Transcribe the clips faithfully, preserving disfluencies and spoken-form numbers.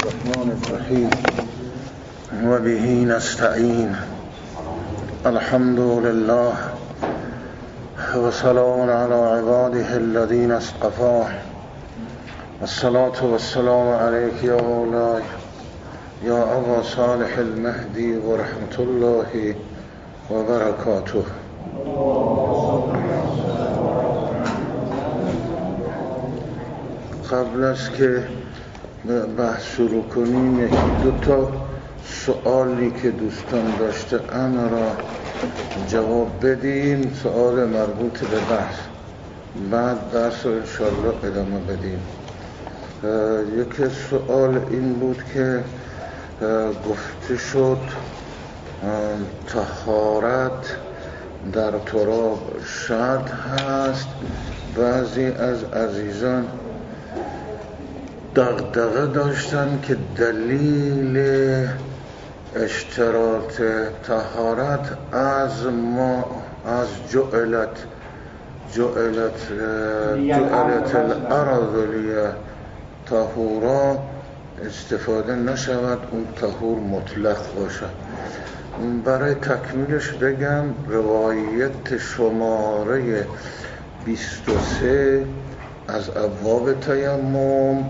الرحمن الرحيم وبه نستعين الحمد لله وسلام على عباده الذين اصطفى والصلاة والسلام عليك يا مولاي يا أبا صالح المهدي ورحمة الله وبركاته. قبل از که بحث شروع کنیم یکی دو تا سوالی که دوستان داشته ان را جواب بدیم، سوال مربوط به بحث، بعد درس رو انشاءالله ادامه بدیم. یکی سوال این بود که گفته شد طهارت در تراب شرط هست. بعضی از عزیزان دغدغه داشتن که دلیل اشتراط طهارت از ما از جعلت جعلت جعلت الارض لیه طهورا استفاده نشود، اون طهور مطلق باشد. برای تکمیلش بگم روایت شماره بیست و سه از ابواب تیمم،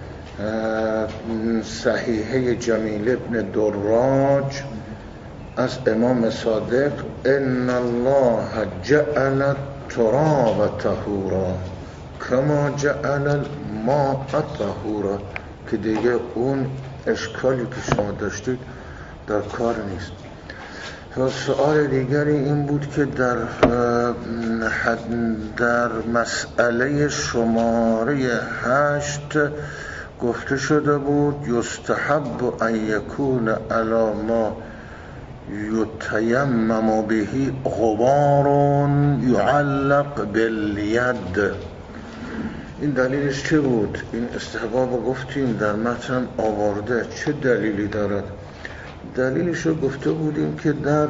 صحیحه جمیل ابن دراج از امام صادق، ان الله جعل التراب طهورا کما جعل الماء طهورا، که دیگه اون اشکالی که شما داشتید در کار نیست. و سؤال دیگری این بود که در در مسئله شماره هشت گفته شده بود یستحب ان یکون علی ما یتیمم به غبار یعلق بالید. این دلیلش چه بود؟ این استحباب گفتیم در متن آورده، چه دلیلی دارد؟ دلیلش رو گفته بودیم که در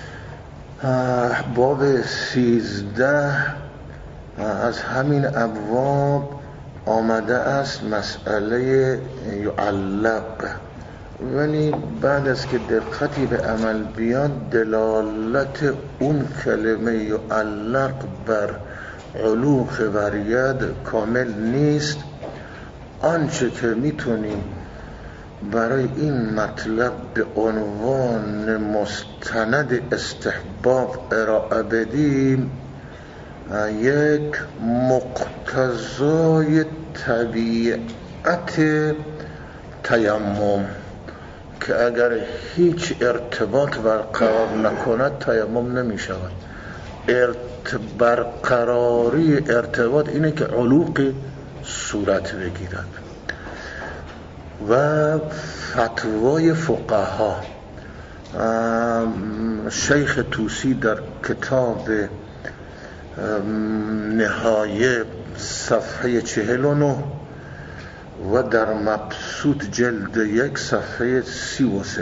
باب سیزده از همین ابواب آمده است مسئله یعلق، ولی بعد از که دقتی به عمل بیاد دلالت اون کلمه یعلق بر علوق بر ید کامل نیست. آنچه که میتونیم برای این مطلب به عنوان مستند استحباب ارائه بدیم یک مقتضای طبیعت تیمم که اگر هیچ ارتباط برقرار نکند تیمم نمی شود. برقراری ارتباط اینه که علوق صورت بگیرد. و فتوای فقها شیخ طوسی در کتاب نهایه صفحه چهل و نه و در مبسوط جلد یک صفحه سی و سه.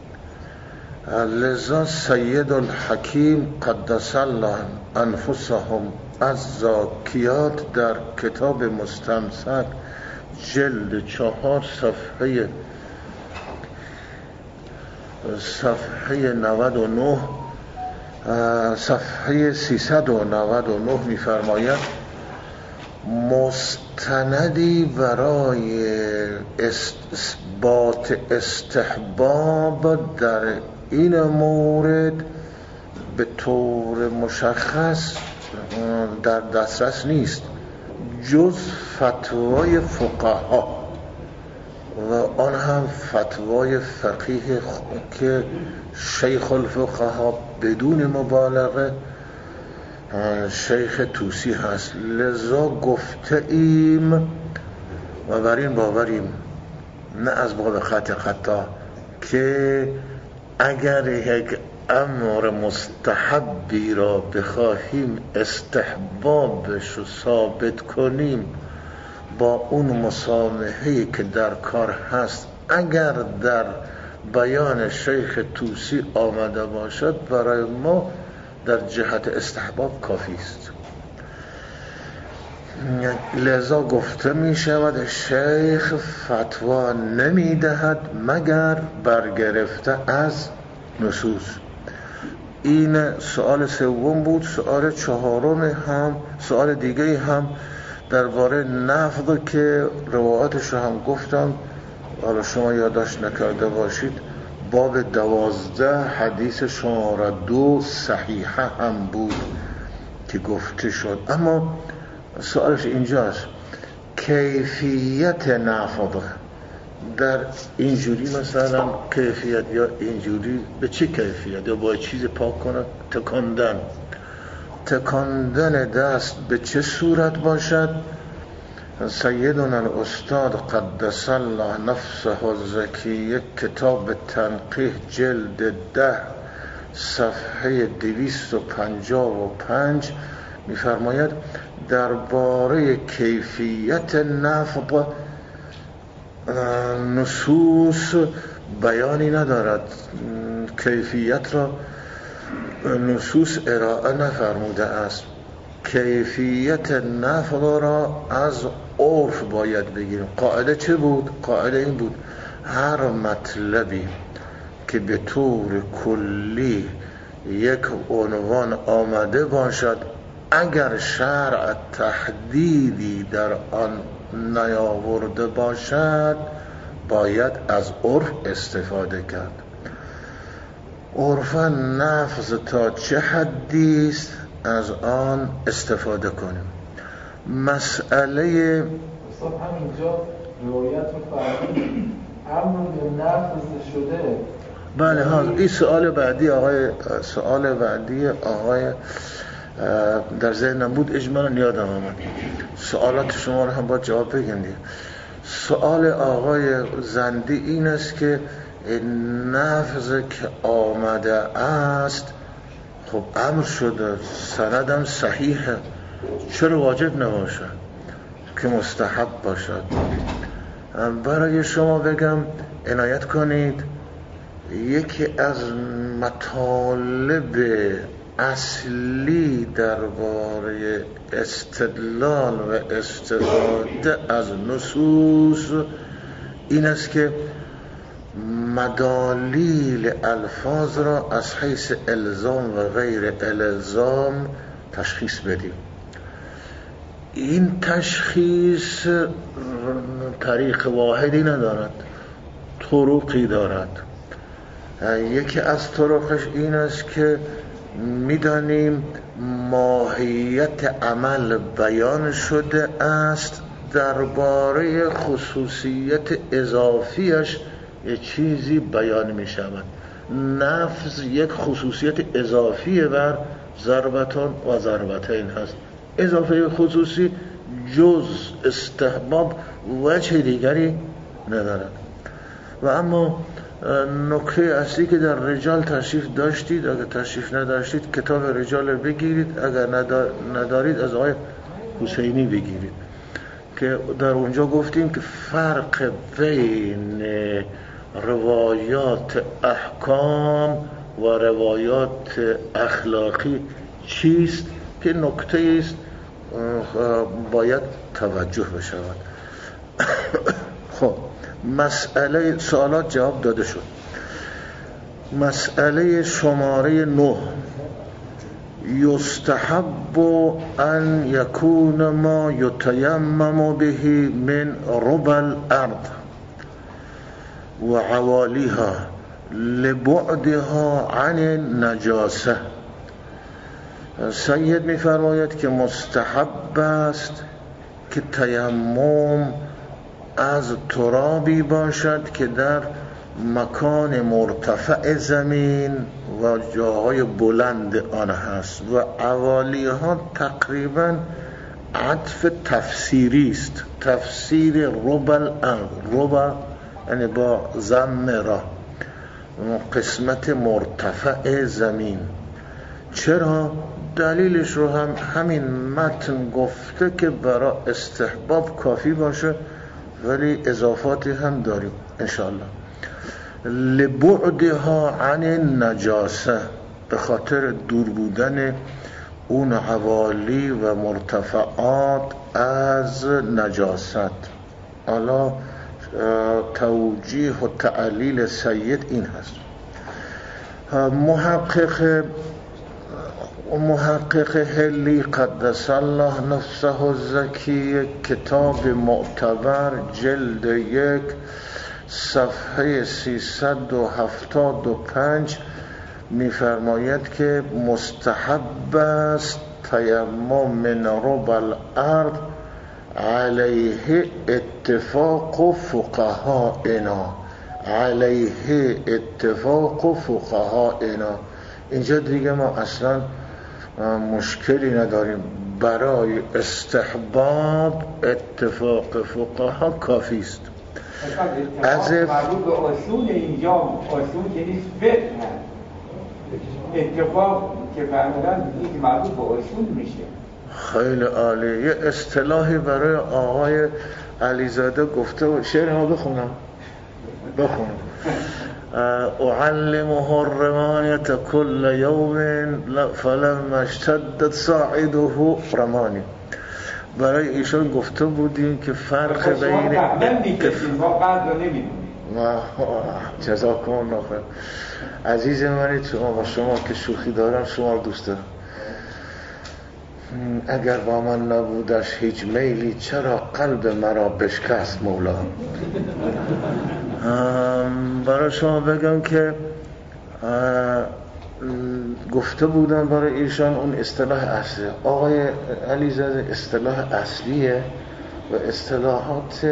لذا سید الحکیم قدس الله انفسهم از زاکیات در کتاب مستمسک جلد چهار صفحه صفحه نود و نه صفحه سیصد و نود و نه می‌فرماید مستندی برای اثبات استحباب در این مورد به طور مشخص در دسترس نیست جز فتوای فقها و آن هم فتوای فقیه که شیخ الفقها بدون مبالغه شیخ طوسی هست. لذا گفته ایم و بر این باوریم، نه از باب خط خطا، که اگر یک امر مستحبی را بخواهیم استحبابش رو ثابت کنیم با اون مسامحه‌ای که در کار هست، اگر در بیان شیخ طوسی آمده باشد برای ما در جهت استحباب کافی است. لذا گفته می شود شیخ فتوا نمی دهد مگر برگرفته از نصوص. این سوال سوم بود. سوال چهارم هم سوال دیگه هم درباره نفض که روایاتش رو هم گفتم، حالا شما یادداشت نکرده باشید، باب دوازده حدیث شماره دو صحیحه هم بود که گفته شد. اما سوالش اینجاست کیفیت نفض در اینجوری، مثلا کیفیت یا اینجوری به چه کیفیت، یا با چیز پاک کنه، تکاندن تکاندن دست به چه صورت باشد. سیدنا الاستاد قدس الله نفسه الزکی کتاب تنقیح جلد ده صفحه دویست و پنجاه و پنج می‌فرماید درباره کیفیت نفض نصوص بیانی ندارد، کیفیت را نصوص ارائه نفرموده است. کیفیت نفض را از عرف باید بگیریم. قاعده چه بود؟ قاعده این بود هر مطلبی که به طور کلی یک عنوان آمده باشد، اگر شرع تحدیدی در آن نیاورده باشد باید از عرف استفاده کرد. عرفا نفض تا چه حدی است از آن استفاده کنیم. مسئله استاد همینجا روایت می‌فرمایید امر به نفض شده. بله ها، این سوال بعدی آقای سوال بعدی آقای در ذهنم بود، اجمالاً یادم آمد. سوالات شما رو هم باید جواب بگیم. سوال آقای زندی این است که نفض که آمده است خب امر شده، سندم صحیحه، چرا واجب نباشد که مستحب باشد؟ برای شما بگم عنایت کنید، یکی از مطالب اصلی درباره استدلال و استفاده از نصوص این است که مدالیل الفاظ را از حیث الزام و غیر الزام تشخیص بدیم. این تشخیص طریق واحدی ندارد، طرقی دارد. یکی از طرقش این است که میدانیم ماهیت عمل بیان شده است، درباره خصوصیت اضافیش یه چیزی بیان می شود. نفض یک خصوصیت اضافی بر ضربتان و ضربتین هست. اضافه خصوصی جز استحباب وجه دیگری ندارد. و اما نکته اصلی که در رجال تشریف داشتید، اگر تشریف نداشتید کتاب رجال بگیرید، اگر ندارید از آقای حسینی بگیرید که در اونجا گفتیم که فرق بین روایات احکام و روایات اخلاقی چیست که نکته است باید توجه بشود. خب مسئله سوالات جواب داده شد. مسئله شماره نه، یستحب ان یکون ما یتیمم به من ربع الارض و عوالیها لبعدها عن النجاسه. سید می فرماید که مستحب است که تیمم از ترابی باشد که در مکان مرتفع زمین و جاهای بلند آن هست و عوالی ها تقریبا عطف تفسیری است. تفسیر ربع الارض، ربع یعنی با ضم را، قسمت مرتفع زمین. چرا؟ دلیلش رو هم همین متن گفته که برای استحباب کافی باشه، ولی اضافاتی هم داریم انشاءالله. لبعدها عن النجاسه، به خاطر دور بودن اون حوالی و مرتفعات از نجاست. حالا توجیه و تعلیل سید این هست. محقق محقق هلی قدس الله نفسه الزکی، کتاب معتبر جلد یک صفحه سیصد و هفتاد و پنج می‌فرماید که مستحب است تیمم من ربع الارض علیه اتفاق فقهائنا، علیه اتفاق فقهائنا. اینجا دیگه ما اصلا مشکلی نداریم، برای استحباب اتفاق فقها کافی است. از مربوط به اصول اینجا اصول یعنی فقه اتفاق که فرمودن این مربوط به اصول میشه. خیلی عالی. یه اصطلاحی برای آقای علیزاده گفته و شعر ما بخونم بخونم اعلمه الرمانیت کل یوم فلما اشتدت صاعده رمانی. برای ایشان گفته بودیم که فرق بین جزاکم الله خیر. عزیز منی، شما با شما که شوخی دارم شما رو دوست دارم. اگر با من نبودش هیچ میلی، چرا قلب مرا بشکست مولا. برای شما بگم که گفته بودن برای ایشان اون اصطلاح اصلی. آقای علیزاده اصطلاح اصلیه و اصطلاحات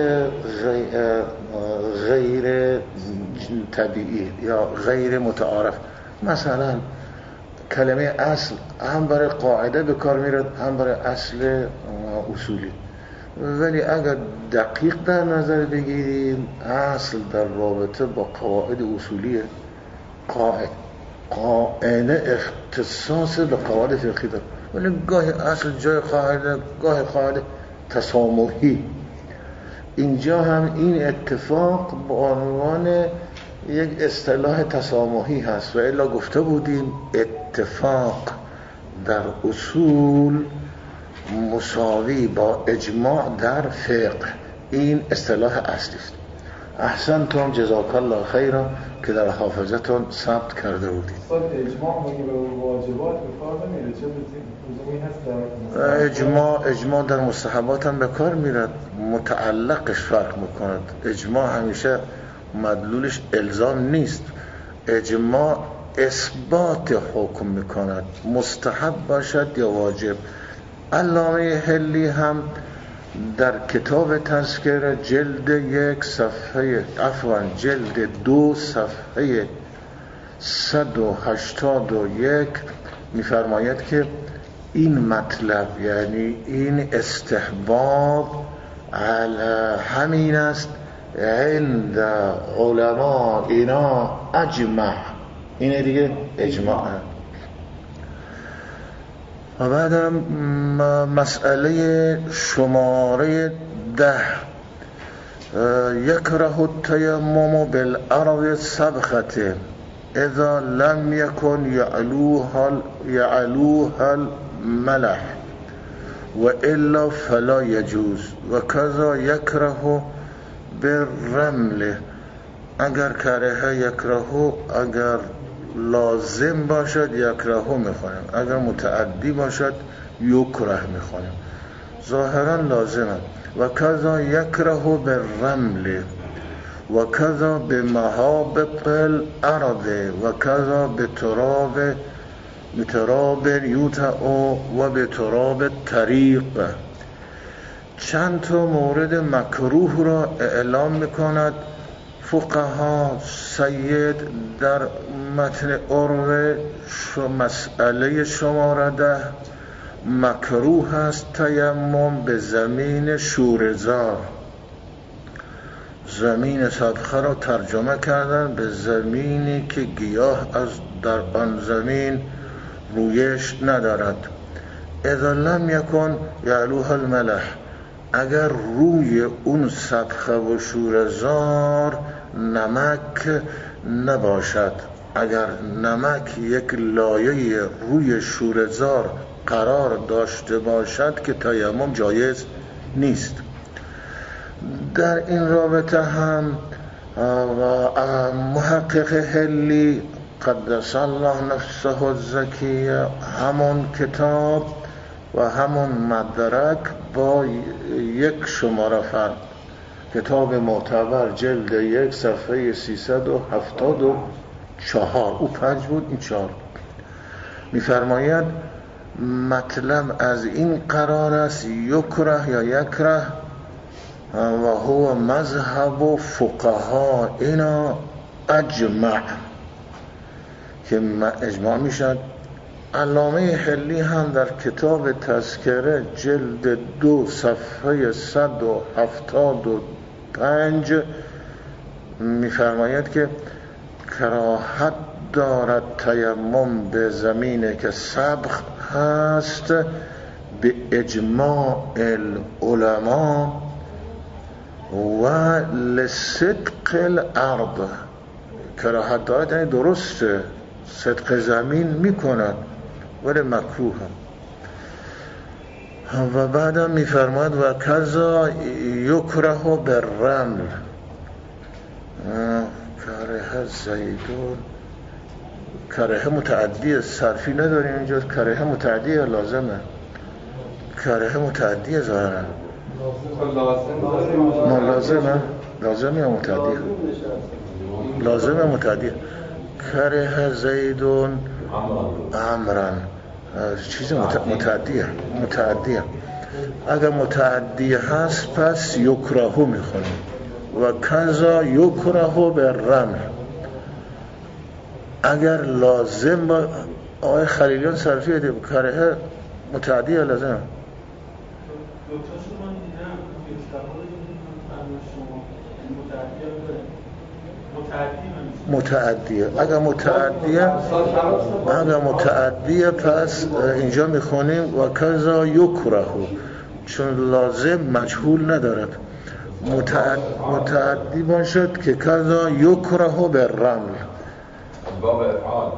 غیر طبیعی یا غیر متعارف. مثلا کلمه اصل هم برای قاعده به کار میرد، هم برای اصل اصولی. ولی اگر دقیق در نظر بگیریم، اصل در رابطه با قواعد اصولیه. قاعد قاعده اختصاص به قواعد فقهی داره، ولی گاهی اصل جای قاعده، گاهی قاعده تسامحی. اینجا هم این اتفاق به عنوان یک اصطلاح تسامحی هست، و الا گفته بودیم اتفاق در اصول مساوی با اجماع در فقه. این اصطلاح اصلی است. احسنتم، جزاک الله خیرا که در حافظتون ثبت کرده بودید. اجماع مگه به واجبات به کار نمیره؟ چه لزومی هست در اجماع اجماع در مستحبات هم به کار میرد، متعلقش فرق میکند. اجماع همیشه مدلولش الزام نیست. اجماع اثبات حکم میکند، مستحب باشد یا واجب. علامه هلی هم در کتاب تذکره جلد یک صفحه عفوا جلد دو صفحه صد و هشتاد و یک میفرماید که این مطلب، یعنی این استحباب، همین است عند علما اینا اجمع. اینه دیگه اجماع. و بعدم مسئله شماره ده، یکره التیمم بالارض سبخته اذا لم یکن یعلوها یعلوها الملح و الا فلا یجوز و کذا یکره بالرمل. اگر کره یکره، اگر لازم باشد یکره میخوانیم، اگر متعدی باشد یکره میخوانیم. ظاهرا لازمه. و کذا یکره بالرمل و کذا بمهابط الارض و کذا بتراب بتراب یوتع و بتراب طریق. چند تا مورد مکروه را اعلام میکند فقها. سید در متن عروه مسئله شماره ده، مکروه است تیمم به زمین شوره‌زار. زمین سبخه را ترجمه کردن به زمینی که گیاه از در آن زمین رویش ندارد. اذا لم یکن یعلوها الملح، اگر روی اون سبخه و شوره‌زار نمک نباشد، اگر نمک یک لایه روی شوره‌زار قرار داشته باشد که تیمم جایز نیست. در این رابطه هم محقق حلی قدس الله نفسه الزکیه همون کتاب و همون مدرک با یک شماره فرق، کتاب معتبر جلد یک صفحه سیصد و هفتاد و چهار، او پنج بود این چهار، میفرماید مطلب از این قرار است یکره یا یکره و هو مذهب و فقها اینا اجمع، که اجماع میشد. علامه حلی هم در کتاب تذکره جلد دو صفحه صد و هفتاد و پنج میفرماید که کراهت دارد تیمم به زمینه که سبخ هست به اجماع العلماء و لصدق الارض. کراهت دارد یعنی درسته، صدق زمین میکند ولی مکروه هم. و بعدم میفرماد و کذا یکره بالرمل، کره زیدون، کره متعدی صرفی نداریم اینجا، کره متعدی لازمه، کره متعدی ظاهرا ما لازمه لازمه یا متعدی لازمه متعدی کره زیدون امرن چیز متعدیه متعدیه اگر متعدی هست پس یکرهو میخونیم و کذا یکرهو بالرمل. اگر لازم با آقای خلیلیان صرفی دیم کره متعدی یا لازم متعدیه. اگر متعدیه اگر متعدیه پس اینجا میخونیم و کذا یکرهو، چون لازم مجهول ندارد. متعد... متعدی باشد که کذا یکرهو بالرمل. باب افعال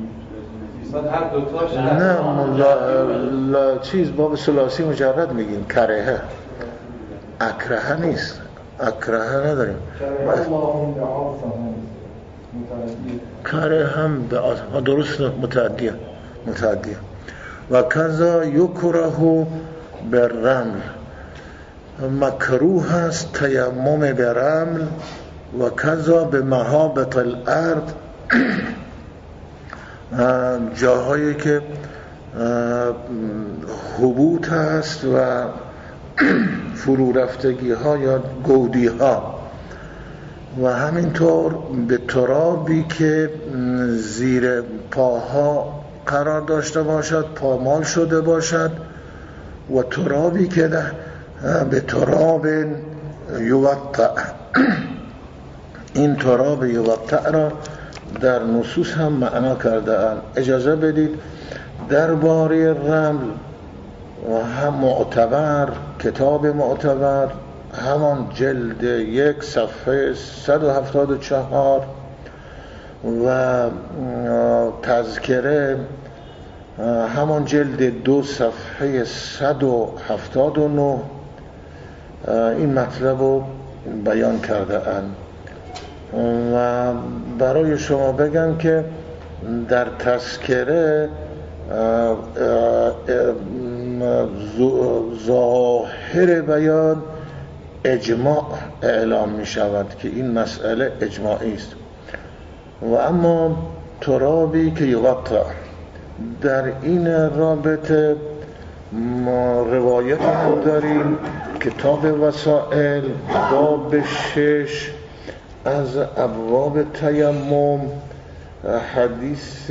نه لا... لا... چیز باب ثلاثی مجرد میگیم، کرهه اکرهه نیست، اکرهه نداریم. کره هم به درست متعدیه متعدیه و کذا یکره بالرمل، مکروه است تیمم برمل و کذا به مهابط الارض، جاهایی که حبوط هست و فرو رفتگی ها یا گودی ها، و همینطور به ترابی که زیر پاها قرار داشته باشد، پامال شده باشد، و ترابی که به تراب یوطع، این تراب یوطع را در نصوص هم معنا کرده اند. اجازه بدید درباره رمل و هم معتبر، کتاب معتبر همان جلد یک صفحه صد و هفتاد و چهار و تذکره همان جلد دو صفحه صد و هفتاد و نه این مطلب رو بیان کرده اند. و برای شما بگم که در تذکره ظاهر بیان اجماع اعلام می شود که این مسئله اجماعی است. و اما ترابی که یوطع، در این رابطه ما روایت هم داریم، کتاب وسائل باب شش از ابواب تیمم، حدیث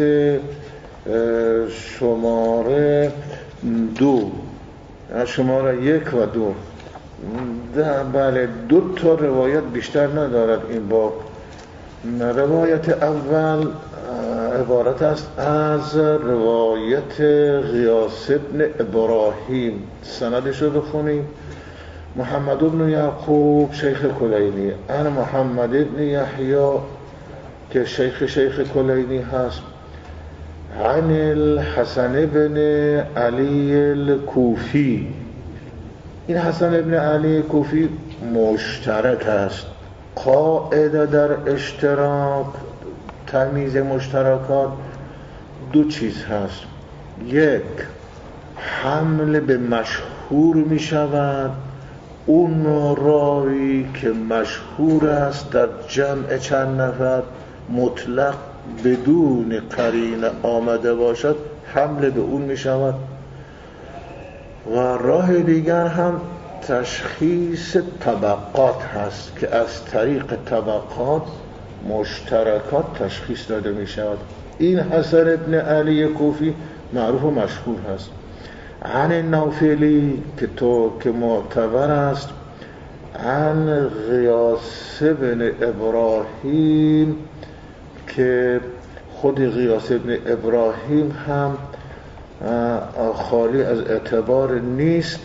شماره دو شماره یک و دو ده بله دو تا روایت بیشتر ندارد این باب. روایت اول عبارت است از روایت غیاث ابن ابراهیم، سندش رو بخونیم. محمد ابن یعقوب شیخ کلینی، انا محمد ابن یحیی که شیخ شیخ کلینی هست، عن الحسن بن علی الکوفی. این حسن بن علی کوفی مشترک است. قاعده در اشتراک، تمیز مشترکات دو چیز هست. یک، حمل به مشهور می شود اون راوی که مشهور است در جمع چند نفر مطلق بدون قرینه آمده باشد، حمل به اون می شود. و راه دیگر هم تشخیص طبقات هست که از طریق طبقات مشترکات تشخیص داده می شود. این حسن ابن علی کوفی معروف و مشهور هست. عن نوفلی که تو که معتبر است، عن غیاث بن ابراهیم که خود غیاث بن ابراهیم هم خالی از اعتبار نیست.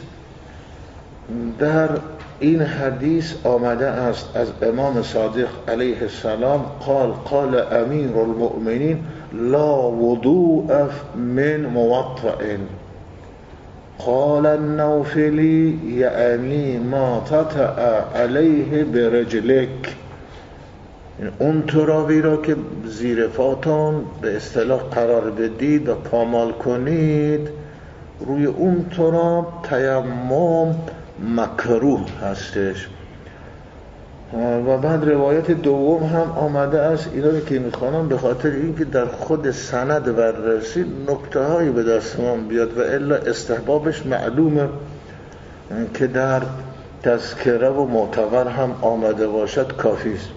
در این حدیث آمده است از امام صادق علیه السلام قال قال امیر المؤمنین لا وضوء من موطئ. قال النوفلی یعنی ما تطأ علیه برجلک، اون ترابی را که زیر پاتون به اصطلاح قرار بدید و پامال کنید، روی اون تراب تیمم مکروه هستش. و بعد روایت دوم هم آمده است. اینا رو که میخوانم به خاطر اینکه در خود سند بررسی نکته هایی به دستمان بیاد و الا استحبابش معلومه که در تذکره و معتبر هم آمده باشد کافی است.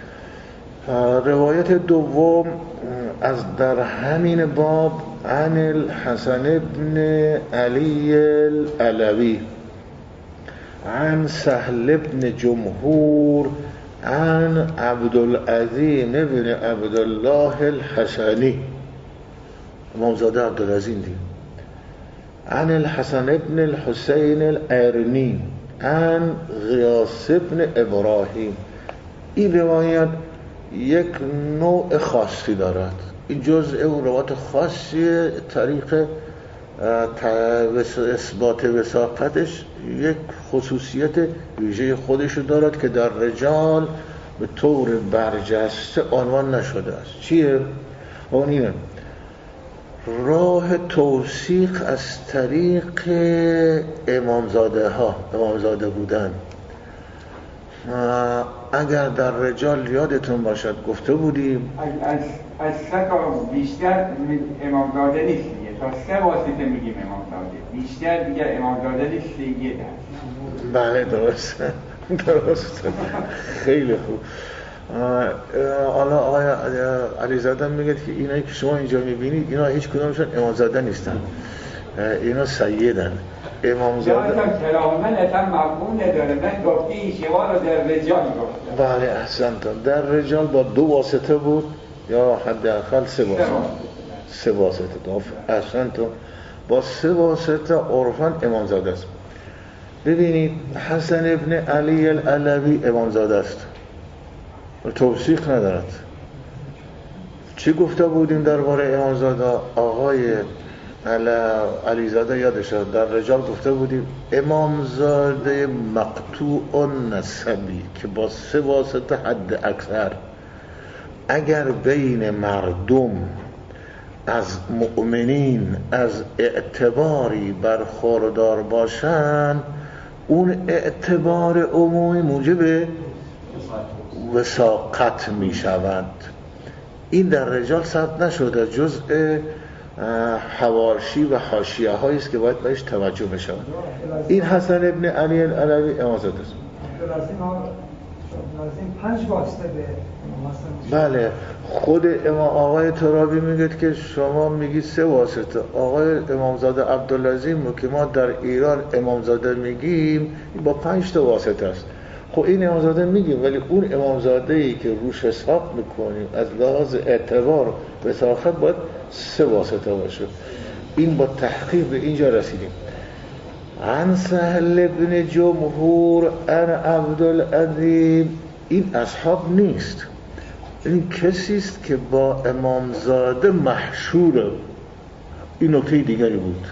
روایت دوم از در همین باب عن الحسن بن علی العلوی عن سهل بن جمهور عن عبدالعظیم بن عبدالله الحسنی، امامزاده عبدالعظیم دی، عن الحسن بن الحسین الارنی عن غیاث بن ابراهیم. این روایت یک نوع خاصی دارد. این جزء اون روایت خاصی طریق اثبات وثاقتش یک خصوصیت ویژه خودشو دارد که در رجال به طور برجسته عنوان نشده است. چیه؟ اون اینه راه توثیق از طریق امامزاده ها، امامزاده بودن. اگر در رجال یادتون باشد گفته بودیم از از سکا بیشتر امامزاده نیست دیگه، تا سه واسطه میگیم امامزاده، بیشتر دیگه امامزاده نیست دیگه. بله درست درست خیلی خوب. حالا آقای علیزاده میگه که اینایی که شما اینجا میبینید اینا هیچ کدومشون امامزاده نیستن، اینا سیدن. امامزاده کلامن اصلا مفهوم نداره. من گفتی شما رو در رجال گفتم. بله احسنتون. در رجال با دو واسطه بود یا حداقل سه واسطه. سه واسطه احسنتون. با سه واسطه عرفاً امامزاده است. ببینید حسن ابن علی العلوی امامزاده است، توثیق ندارد. چی گفته بودیم درباره امامزاده؟ آقای علیزاده یادش در رجال گفته بودیم امامزاده مقطوع نسبی که با سه واسطه حد اکثر اگر بین مردم از مؤمنین از اعتباری برخوردار باشن، اون اعتبار عمومی موجب وثاقت می شود. این در رجال ثبت نشده، جزء حواشی و حاشیه هایی است که باید بهش توجه بشه. این حسن ابن علی العلوی امامزاده است. پنج واسطه به بله، خود امام آقای ترابی میگه که شما میگید سه واسطه. آقای امامزاده عبدالعظیم که ما در ایران امامزاده میگیم با پنج تا واسطه است. خب این امامزاده میگیم، ولی اون امامزاده‌ای که روش حساب میکنیم از لحاظ اعتبار و وثاقت باید سه واسطه باشه. این با تحقیق به اینجا رسیدیم. عن سهل بن جمهور عن عبدالعظیم. این اصحاب نیست، این کسی است که با امامزاده محشوره. این نکته دیگری بود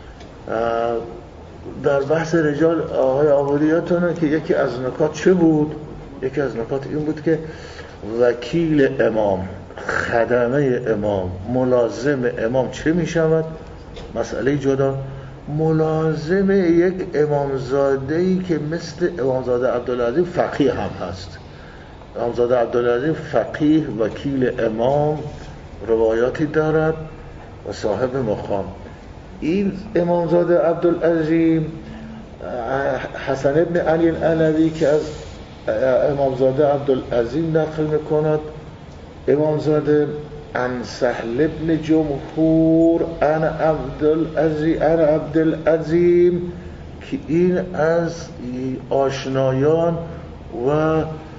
در بحث رجال آقای آبادیاتونه که یکی از نکات چه بود؟ یکی از نکات این بود که وکیل امام، خدمه امام، ملازم امام چه می شود؟ مسئله جدا. ملازم یک امامزاده‌ای که مثل امامزاده عبدالعظیم فقیه هم هست. امامزاده عبدالعظیم فقیه، وکیل امام، روایاتی دارد و صاحب مقام. این امامزاده عبدالعظیم حسن ابن علی العلوی که از امامزاده عبدالعظیم نقل میکند، امامزاده عن سهل ابن جمهور عن عبدالعظیم عن عبدالعظیم که این از آشنایان و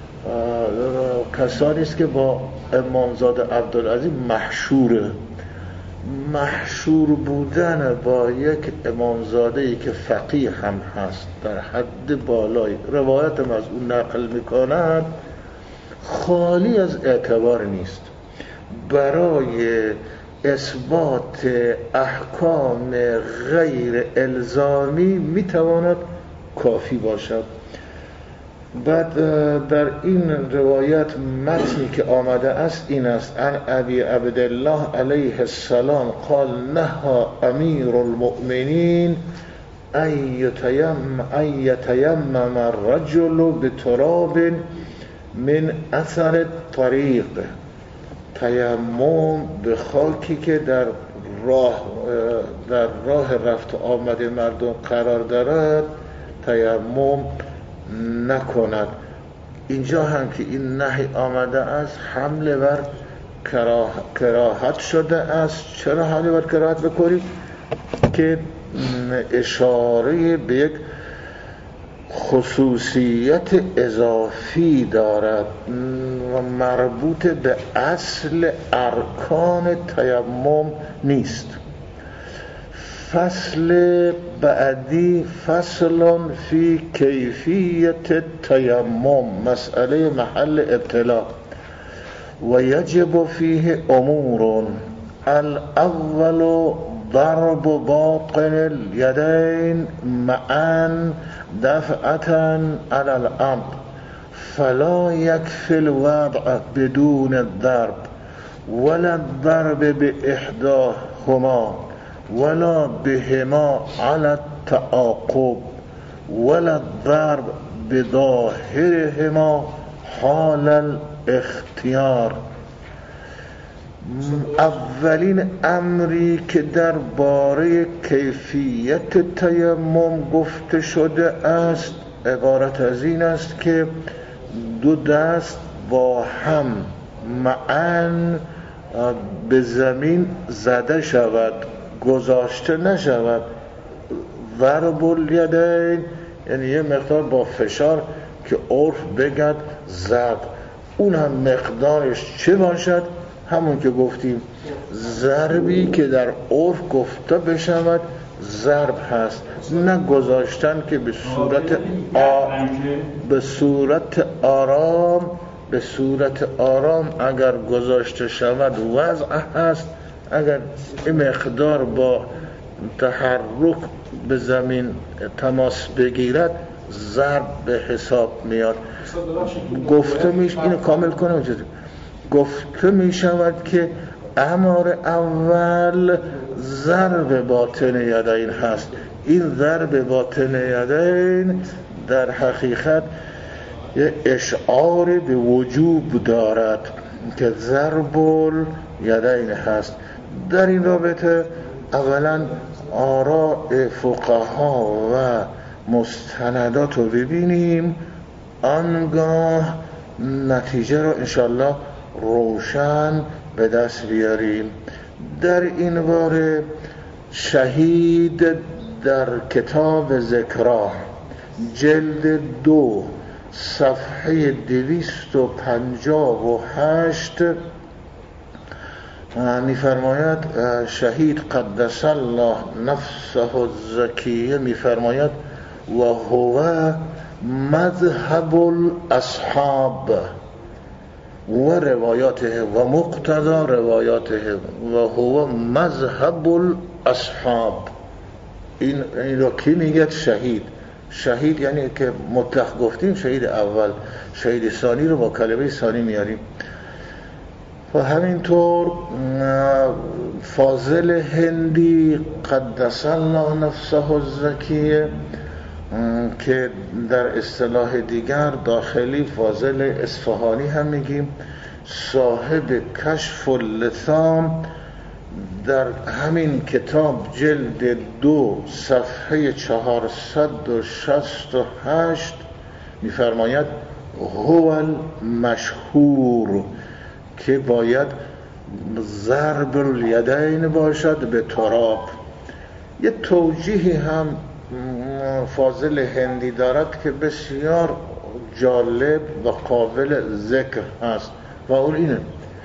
کسانی است که با امامزاده عبدالعظیم محشوره. محشور بودن با یک امامزاده‌ای که فقیه هم هست در حد بالای، روایت هم از اون نقل میکند، خالی از اعتبار نیست. برای اثبات احکام غیر الزامی میتواند کافی باشد. بعد در این روایت متنی که آمده است این است: عن ابی عبدالله علیه السلام قال نهى امیر المؤمنین ان یتیمم الرجل بتراب من اثر الطریق. تیمم به خاکی که در راه در راه رفت آمد مردم قرار دارد تیمم نکند. اینجا هم که این نهی آمده است حمله بر کراه... کراهت شده است. چرا حمله بر کراهت بکنید؟ که اشاره به یک خصوصیت اضافی دارد و مربوط به اصل ارکان تیمم نیست. فصل بعدی فصل فی کیفیت تیمم، مسئله محل ابتلا. و یجب فیه امور: الاول ضرب باطن الیدین معا دفعة على الأرض فلا يكفي الوضع بدون الضرب ولا الضرب بإحداهما ولا بهما على التعاقب ولا الضرب بظاهرهما حال الاختیار. اولین امری که در باره کیفیت تیمم گفته شده است عبارت از این است که دو دست با هم معاً به زمین زده شود، گذاشته نشود. ضرب الیدین یعنی یه مقدار با فشار که عرف بگد ضرب، اون هم مقدارش چه باشد؟ همون که گفتیم ضربی که در عرف گفته بشود ضرب هست، نه گذاشتن که به صورت آ... به صورت آرام به صورت آرام اگر گذاشته شود وضع هست، اگر این مقدار با تحرک به زمین تماس بگیرد ضرب به حساب میاد. گفته میشه اینو کامل کنم گفته می شود که امر اول ضرب باطن یدین هست. این ضرب باطن یدین در حقیقت یه اشعار به وجوب دارد که ضرب الیدین هست. در این رابطه اولا آراء فقها و مستندات رو ببینیم، آنگاه نتیجه رو انشالله روشن به دست بیاریم. در این باره شهید در کتاب ذکرا جلد دو صفحه دویست و پنجاه و هشت میفرماید، شهید قدس الله نفسه الزکیه میفرماید و هو مذهب الاصحاب و روایاته و مقتضا روایاته و هو مذهب الاصحاب. این این رو کی میگه؟ شهید. شهید یعنی که مطلق گفتیم شهید اول، شهید ثانی رو با کلمه ثانی میاریم. و همینطور فاضل هندی قدس الله نفسه الزکیه که در اصطلاح دیگر داخلی فاضل اصفهانی هم میگیم، صاحب کشف اللثام، در همین کتاب جلد دو صفحه چهارصد و شصت و هشت میفرماید هو المشهور که باید ضرب الیدین باشد به تراب. یه توجیهی هم فاضل هندی دارد که بسیار جالب و قابل ذکر هست و اون اینه: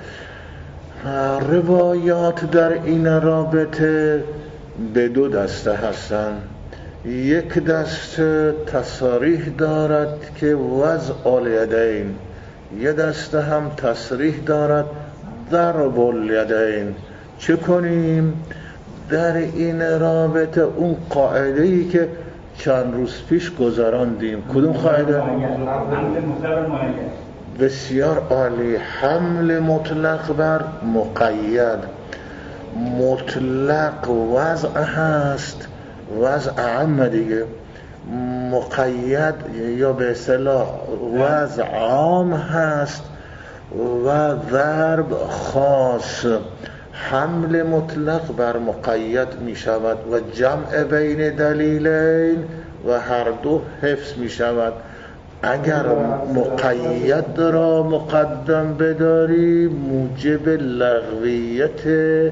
روایات در این رابطه به دو دسته هستند. یک دسته تصریح دارد که وضع الیدین، یک دسته هم تصریح دارد ضرب الیدین. چه کنیم در این رابطه؟ اون قاعده‌ای که چند روز پیش گذراندیم. کدوم قاعده؟ بسیار عالی. حمل مطلق بر مقید. مطلق وضع هست، وضع عام دیگه. مقید یا به اصطلاح وضع عام هست و ضرب خاص. حمل مطلق بر مقید می شود و جمع بین دلیلین و هر دو حفظ می شود. اگر مقید را مقدم بداری موجب لغویت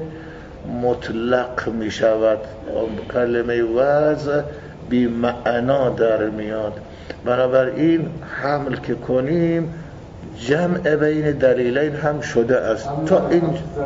مطلق می شود، کلمه وضع بی معنا در میاد. بنابراین حمل که کنیم جمع بین دلیلین هم شده است. تا این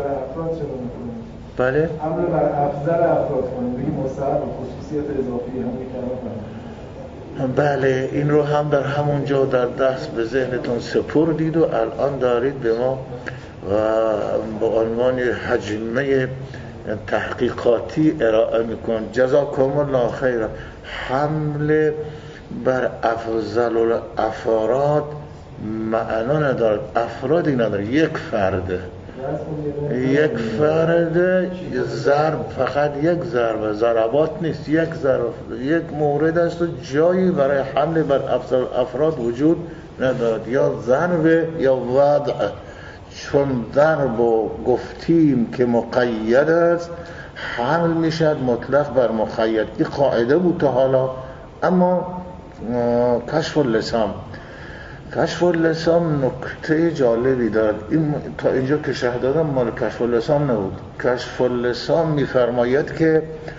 بله حمل بر افضل افراد کنیم، بگیم مستحب خصوصیت اضافی هم میکنم. بله این رو هم در همون جا در دست به ذهنتون سپردید و الان دارید به ما و به عنوان حجمه تحقیقاتی ارائه میکن. جزاکم الله خیرا. حمل بر افضل الافراد معنا ندارد، افرادی ندارد، یک فرده، یک فرد ضرب، فقط یک ضربه، ضربات نیست، یک ضرب، یک مورد است و جایی برای حمل بر افراد وجود ندارد، یا ضرب یا وضع. چون ضرب و گفتیم که مقید است، حمل میشد مطلق بر مقید. این قاعده بود تا حالا. اما کشف اللسان، کشف اللسان نکته جالبی دارد. این تا اینجا که شرح دادم مال کشف اللسان نبود. کشف اللسان میفرماید که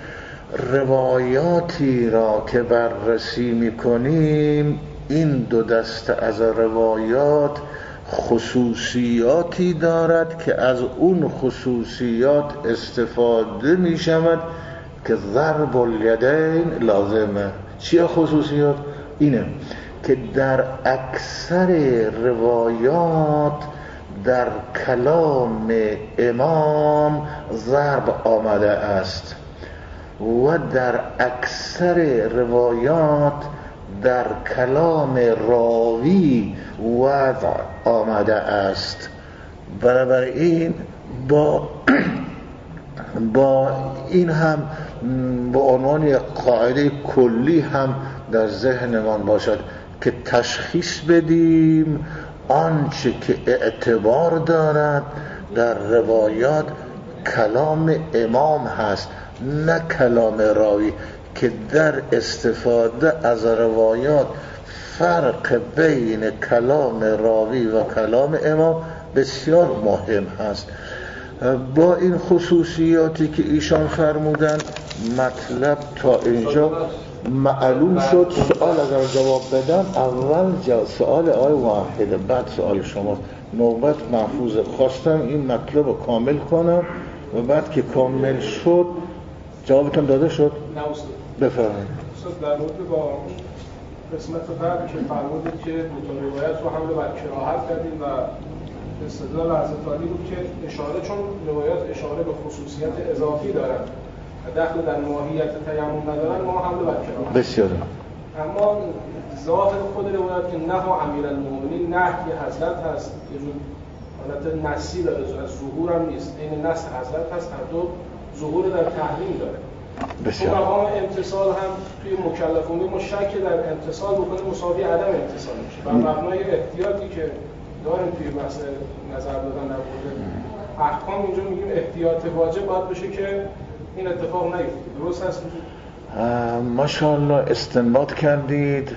روایاتی را که بررسی میکنیم، این دو دسته از روایات خصوصیاتی دارد که از اون خصوصیات استفاده میشود که ضرب الیدین لازمه. چیه خصوصیات؟ اینه که در اکثر روایات در کلام امام ضرب آمده است و در اکثر روایات در کلام راوی وضع آمده است. بنابراین با با این هم به عنوان قاعده کلی هم در ذهنمان باشد که تشخیص بدیم آنچه که اعتبار دارد در روایات کلام امام هست، نه کلام راوی، که در استفاده از روایات فرق بین کلام راوی و کلام امام بسیار مهم هست. با این خصوصیاتی که ایشان فرمودن مطلب تا اینجا معلوم شد. سوال اگر جواب بدم، اول سوال آقای واحده، بعد سوال شما. نوبت محفوظه. خواستم این مطلب رو کامل کنم و بعد که کامل شد جوابتون داده شد. نه استاد بفرمایید. استاد در مورد با قسمت قبل که فرمودید که دو تا روایت رو حمل بر کراهت کردیم و استدلال حضرت علی بود که اشاره، چون روایات اشاره به خصوصیت اضافی دارن و دخل در ماهیت تیمم ندارن، ما حمل بر کراهت. بسیار. اما ظاهر خود روایت که نه امیرالمومنین نهی حضرت هست، یه جور حالت نسی داره، از ظهور هم نیست، این نص حضرت هست، هر دو ظهور در تحریم داره. بسیار. تو مقام امتصال هم توی مکلفون ما شک در امتصال بکنه مساوی عدم امتصال میشه و مبنای احتیاطی که داریم توی بحث نظر دادن در مورد احکام اینجا میگیم احتیاط واجب باید بشه که این اتفاق نیفته. درست هست؟ ماشاءالله استنباط کردید.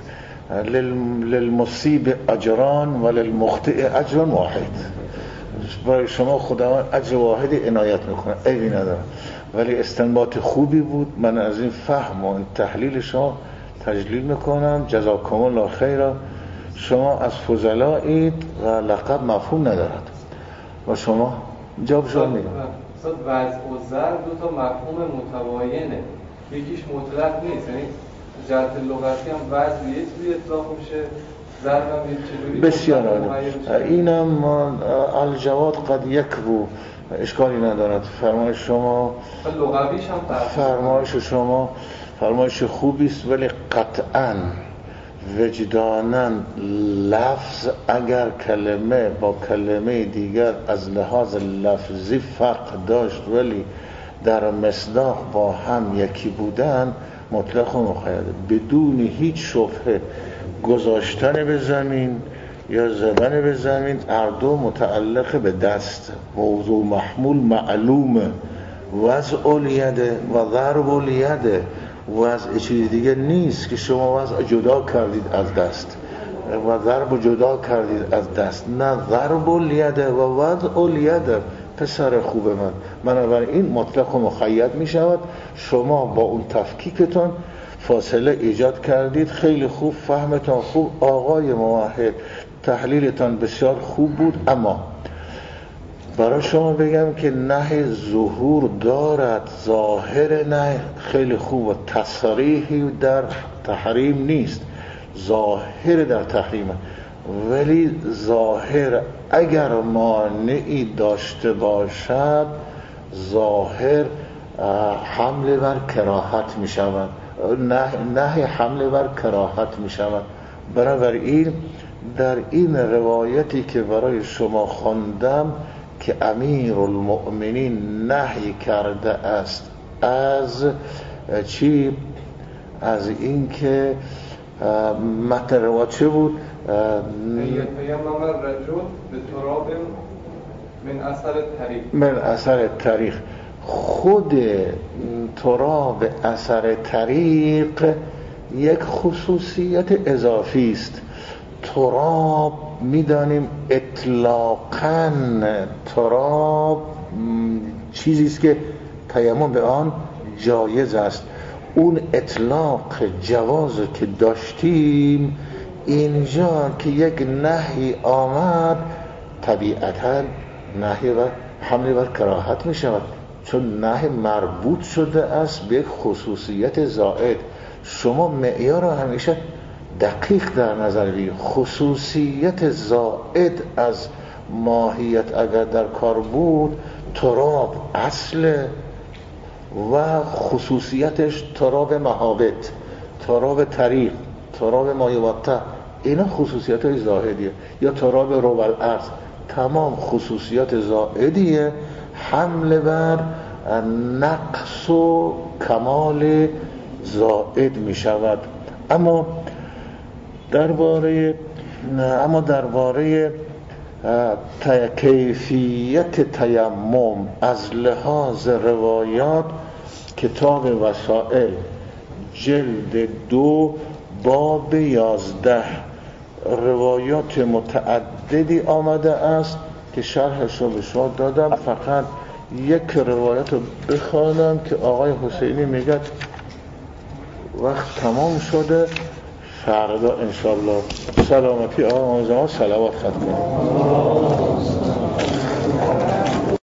للمصیب اجران و للمخطئ اجر واحد. برای شما خداوند اجر واحدی عنایت میکنه، عیبی نداره، ولی استنباط خوبی بود. من از این فهم و این تحلیل شما تجلیل میکنم. جزاکم الله خیرا. شما از فضلایید و لقب مفهوم ندارد و شما جواب شما میگم. استاد وضع و ضرب دو تا مفهوم متباینه، یکیش مطلق نیست، یعنی جهت لغتی هم وضع یه چیزی اطلاق میشه، ضرب هم یه چیزی. بسیار عالی. اینم الجواد قد یکبو، اشکالی ندارد. فرمایش شما لغویش هم فرمایش شما فرمایش خوبی است، ولی قطعاً وجداناً لفظ اگر کلمه با کلمه دیگر از لحاظ لفظی فرق داشت ولی در مصداق با هم یکی بودن، مطلق و مقید بدون هیچ شبهه گذاشتن به زمین یا زدن به زمین هر دو متعلق به دست. موضوع محمول معلومه، وضع الیده و ضرب الیده، وضع چیز دیگه نیست که شما وضع جدا کردید از دست و ضرب جدا کردید از دست، نه ضرب الیده و وضع الیده. پسر خوب من، بنابراین مطلق و مقید می شود. شما با اون تفکیکتون فاصله ایجاد کردید. خیلی خوب، فهمتون خوب آقای موحد، تحلیلتان بسیار خوب بود. اما برای شما بگم که نهی ظهور دارد، ظاهر نه خیلی خوب و تصریحی در تحریم نیست، ظاهر در تحریم، ولی ظاهر اگر مانعی داشته باشد ظاهر حمله بر کراهت می شود، نهی حمله بر کراهت می شود. بنابراین در این روایتی که برای شما خواندم که امیر المؤمنین نهی کرده است از چی؟ از این که متن روایت چه بود؟ یتیمم الرجل بتراب من اثر طریق. من اثر طریق. خود تراب اثر طریق یک خصوصیت اضافی است. تراب میدانیم اطلاقاً تراب چیزی است که تیمم به آن جایز است. اون اطلاق جواز که داشتیم، اینجا که یک نهی آمد طبیعتاً نهی و حمله بر کراهت می شود، چون نهی مربوط شده است به یک خصوصیت زائد. شما معیار را همیشه دقیق در نظر بگیرید. خصوصیت زائد از ماهیت اگر در کار بود، تراب اصل و خصوصیتش تراب مهابت، تراب طریق، تراب مایوطه، اینا خصوصیت های زائدیه. یا تراب روبل الارض، تمام خصوصیت زائدیه، حمل بر نقص و کمال زائد می شود. اما درباره اما درباره کیفیت تیمم از لحاظ روایات، کتاب وسائل جلد دو باب یازده روایات متعددی آمده است که شرحش رو به شما دادم. فقط یک روایت رو بخوانم که آقای حسینی میگه وقت تمام شده، فردا انشالله سلامتی آقا آنزمان صلوات ختم کنیم.